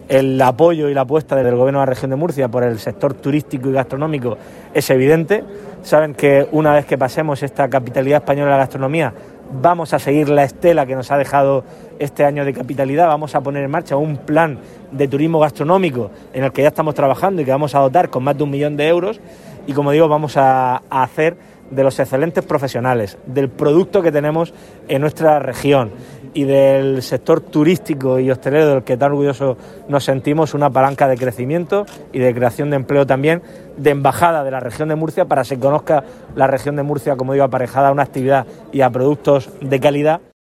el apoyo y la apuesta del Gobierno de la región de Murcia por el sector turístico y gastronómico es evidente. Saben que una vez que pasemos esta capitalidad española de la gastronomía, vamos a seguir la estela que nos ha dejado este año de capitalidad. Vamos a poner en marcha un plan de turismo gastronómico en el que ya estamos trabajando y que vamos a dotar con más de 1 millón de euros. Y como digo, vamos a hacer de los excelentes profesionales, del producto que tenemos en nuestra región y del sector turístico y hostelero del que tan orgullosos nos sentimos, una palanca de crecimiento y de creación de empleo también, de embajada de la región de Murcia, para que se conozca la región de Murcia, como digo, aparejada a una actividad y a productos de calidad.